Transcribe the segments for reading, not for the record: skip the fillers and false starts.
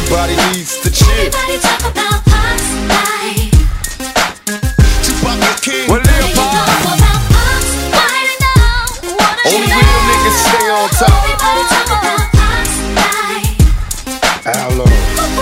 Everybody needs to chill. Everybody talk about Pac's life. Tupac is king. What do you know about Pac's? Why you know? What do you Only know? real niggas stay on top. Everybody talk about Pac's life. Outlaw.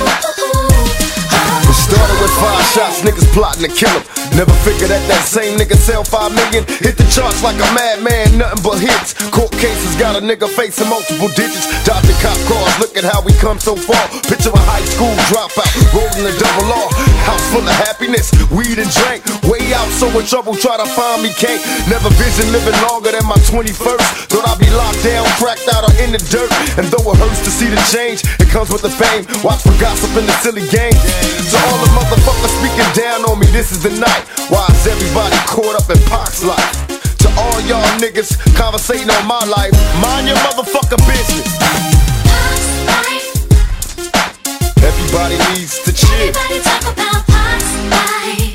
We started with 5 shots, niggas plotting to kill him. Never figured that same nigga sell 5 million. Hit the charts like a madman, nothing but hits. Court cases got a nigga facing multiple digits. Dodging cop cars, look at how we come so far. Picture a high school dropout, rolling a double R. House full of happiness, weed and drink. Way out, so in trouble, try to find me, can't. Never vision living longer than my 21st. Thought I'd be locked down, cracked out, or in the dirt. And though it hurts to see the change, it comes with the fame. Watch for gossip in the silly game. To all the motherfuckers speaking down on me, this is the night. Why is everybody caught up in Pac's life? To all y'all niggas conversating on my life, mind your motherfucking business. Pac's life. Everybody needs to chill. Everybody talk about Pac's life.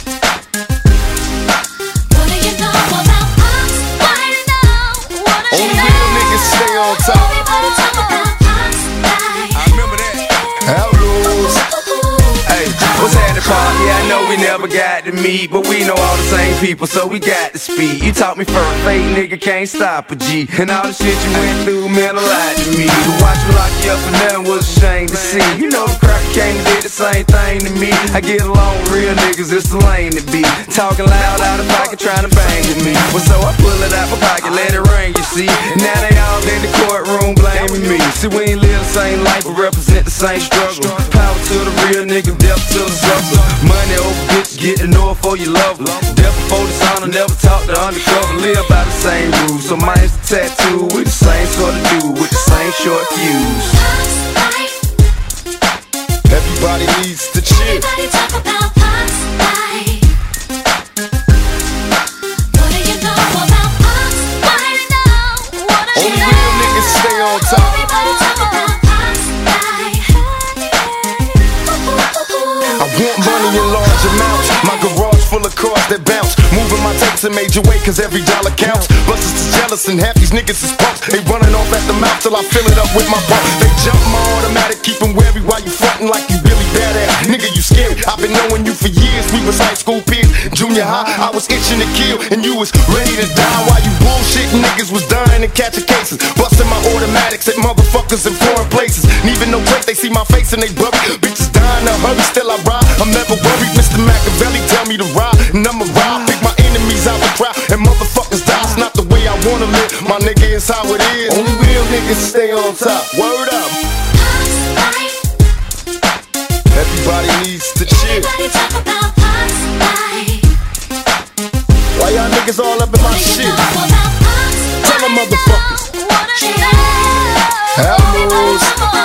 What do you know about Pac's? Why you know? What do you Only know? real niggas stay on top. Everybody talk about Pac's life. I remember that. Outlaws. Hey, what's happening, Pac? Yeah, I know we never got to meet, but we know all the same people, so we got to speak. You taught me first, fake nigga can't stop a G. And all the shit you went through meant a lot to me. To watch me lock you up and nothing was a shame to see. You know the cracker came and did the same thing to me. I get along with real niggas, it's the lane to be. Talking loud out of pocket, trying to bang with me. Well, so I pull it out my pocket, let it ring, you see. Now they all in the courtroom blaming me. See, we ain't live the same life, but represent the same struggle. Power to the real nigga, death to the sucker. Money over bitch, get to know it for you love her. Death before dishonor, never talk to undercover. Live by the same rules, so mine's the tattoo with the same sort of dude, with the same short fuse. Pac's life. Everybody needs to chill. Everybody talk about Pac's life. What do you know about Pac's? Why you know? What do you Only know? real niggas stay on top. Everybody talk about Pac's life. I want money in large amounts. My garage full of cars that bounce. Moving my tapes in major way, cause every dollar counts. Busters is jealous and half these niggas is punks. They running off at the mouth till I fill it up with my bump. They jump my automatic, keep 'em wary while you frontin' like you really badass. Nigga, you scary. I've been knowing you for years. We was high school peers. Junior high, I was itching to kill, and you was ready to die. While you bullshitting, niggas was dying and catching cases. Busting my automatics at motherfuckers in foreign places. Leaving no break, they see my face and they bury. Bitches dying to hurry, still I ride. I'm never worried. Mr. Machiavelli tell me to ride, and I'ma ride. Pick my enemies out the crowd, and motherfuckers die. It's not the way I wanna live. My nigga, it's how it is. Only real niggas stay on top. Word up. Pac's life. Everybody needs to chill. Everybody talk about Pac's life. Why y'all niggas all up in my What do you shit? know about Pac's? Tell them Why you motherfuckers. know? What do you know? Outlaws. Everybody talk about